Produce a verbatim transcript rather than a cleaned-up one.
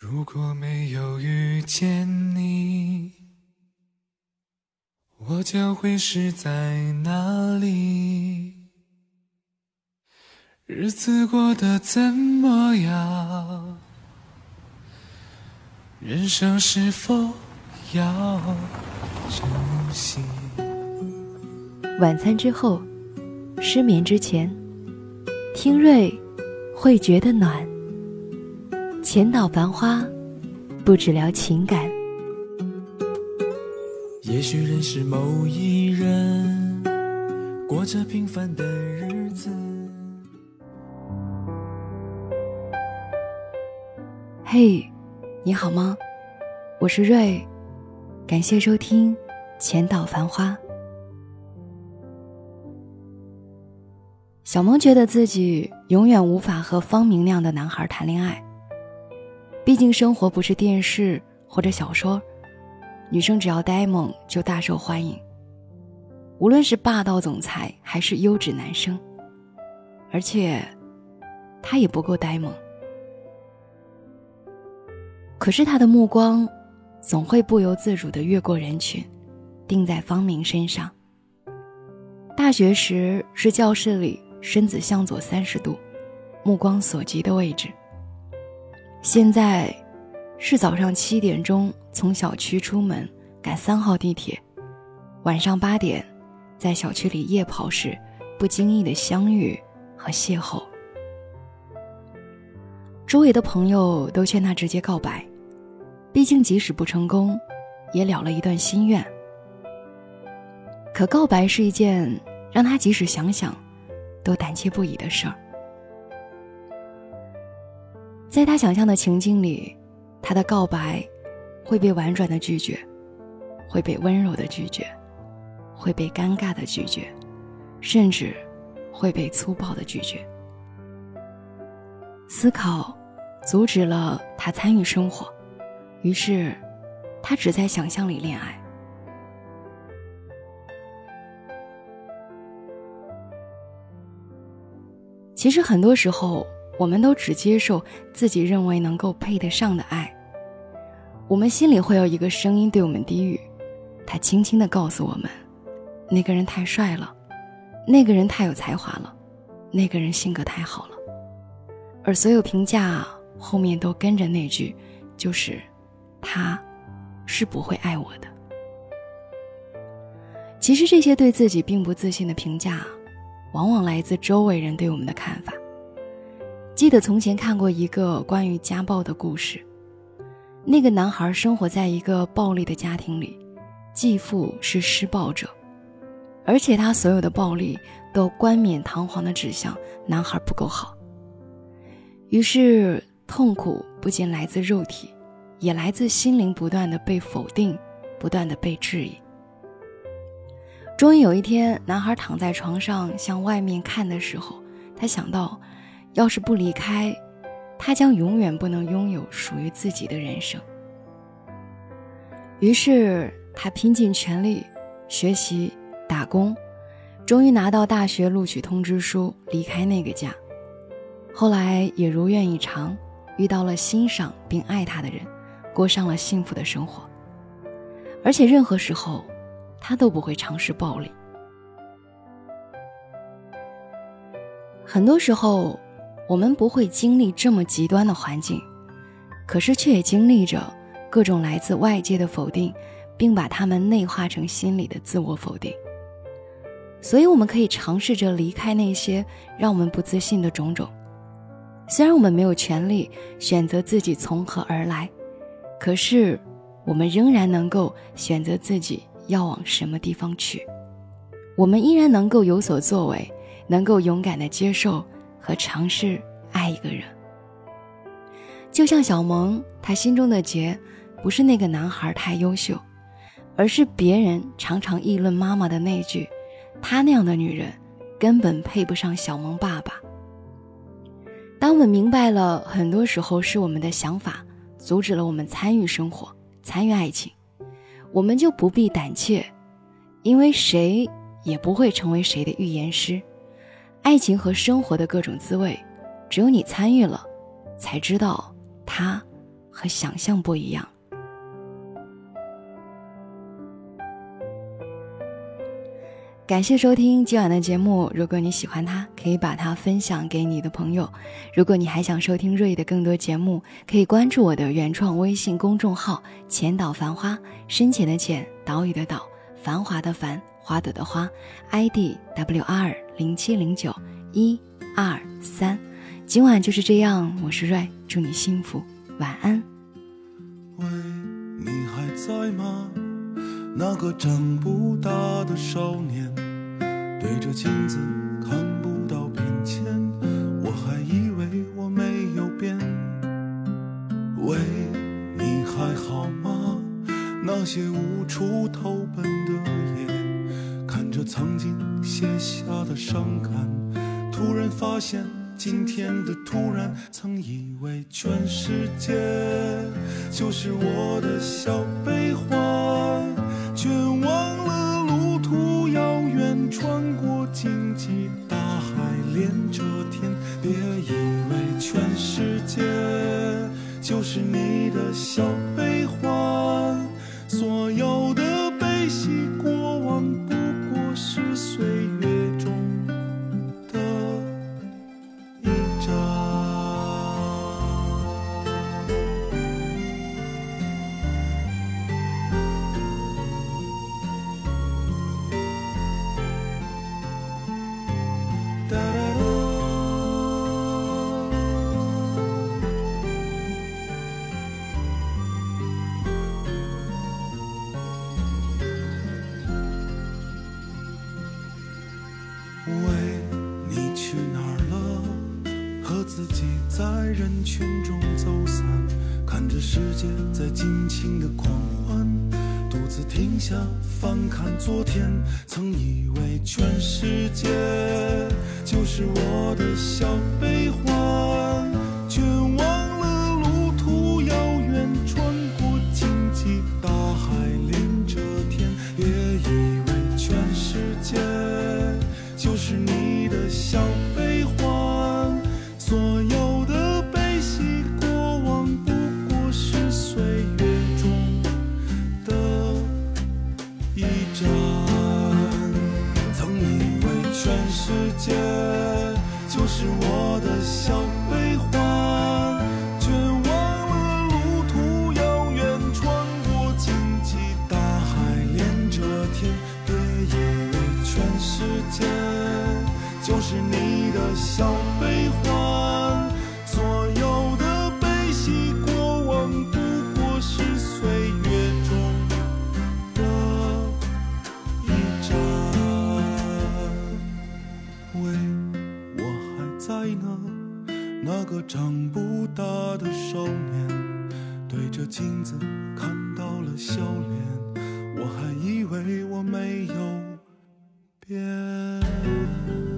如果没有遇见你，我将会是在哪里？日子过得怎么样？人生是否要珍惜？ 晚餐之后，失眠之前，听瑞会觉得暖。浅岛繁花，不只聊情感。 也许认识某一人，过着平凡的日子。 嘿，你好吗？我是瑞，感谢收听浅岛繁花。小萌觉得自己永远无法和方明那样的男孩谈恋爱，毕竟生活不是电视或者小说，女生只要呆萌就大受欢迎，无论是霸道总裁还是优质男生，而且他也不够呆萌。可是他的目光总会不由自主地越过人群，定在方明身上。大学时是教室里身子向左三十度，目光所及的位置。现在是早上七点钟从小区出门赶三号地铁，晚上八点在小区里夜跑时不经意的相遇和邂逅。周围的朋友都劝他直接告白，毕竟即使不成功也了了一段心愿。可告白是一件让他即使想想都胆怯不已的事儿。在他想象的情境里，他的告白会被婉转的拒绝，会被温柔的拒绝，会被尴尬的拒绝，甚至会被粗暴的拒绝。思考阻止了他参与生活，于是他只在想象里恋爱。其实很多时候我们都只接受自己认为能够配得上的爱，我们心里会有一个声音对我们低语，他轻轻地告诉我们，那个人太帅了，那个人太有才华了，那个人性格太好了。而所有评价后面都跟着那句，就是他是不会爱我的。其实这些对自己并不自信的评价，往往来自周围人对我们的看法。记得从前看过一个关于家暴的故事，那个男孩生活在一个暴力的家庭里，继父是施暴者，而且他所有的暴力都冠冕堂皇地指向男孩不够好。于是痛苦不仅来自肉体，也来自心灵不断地被否定，不断地被质疑。终于有一天，男孩躺在床上向外面看的时候，他想到要是不离开，他将永远不能拥有属于自己的人生。于是他拼尽全力学习打工，终于拿到大学录取通知书，离开那个家。后来也如愿以偿，遇到了欣赏并爱他的人，过上了幸福的生活。而且任何时候他都不会尝试暴力。很多时候我们不会经历这么极端的环境，可是却也经历着各种来自外界的否定，并把它们内化成心里的自我否定。所以我们可以尝试着离开那些让我们不自信的种种。虽然我们没有权利选择自己从何而来，可是我们仍然能够选择自己要往什么地方去。我们依然能够有所作为，能够勇敢地接受和尝试爱一个人。就像小萌，她心中的结不是那个男孩太优秀，而是别人常常议论妈妈的那句，她那样的女人根本配不上小萌爸爸。当我们明白了很多时候是我们的想法阻止了我们参与生活，参与爱情，我们就不必胆怯，因为谁也不会成为谁的预言师。爱情和生活的各种滋味，只有你参与了，才知道它和想象不一样。感谢收听今晚的节目，如果你喜欢它，可以把它分享给你的朋友。如果你还想收听瑞的更多节目，可以关注我的原创微信公众号浅岛繁花，深浅的浅，岛屿的岛，繁华的繁，花朵的花， I D W R 零七零九一二三。今晚就是这样，我是瑞，祝你幸福，晚安。 喂，你还在吗？那个长不大的少年，对着镜子看不到变迁，我还以为我没有变。喂，你还好吗？那些无处投奔的夜，看着曾经写下的伤感，突然发现今天的突然，曾以为全世界就是我的小悲欢，却忘了路途遥远，穿过荆棘大海，连着天。别以为全世界就是你的小悲欢，所有的悲喜过往不过是岁月中的一站。自己在人群中走散，看着世界在尽情的狂欢，独自停下翻看昨天，曾以为全世界就是我的小悲欢，却忘了路途遥远，穿过荆棘大海，连着天。别以为全世界就是你的小悲欢，所有的悲喜过往不过是岁月中的一站。曾以为全世界就是我的小悲欢，却忘了路途遥远，穿过荆棘大海，连着天。别以为全世界就是你的小悲欢，所有的悲喜过往不过是岁月中的一站。喂，我还在呢，那个长不大的少年，对着镜子看到了笑脸，我还以为我没有变。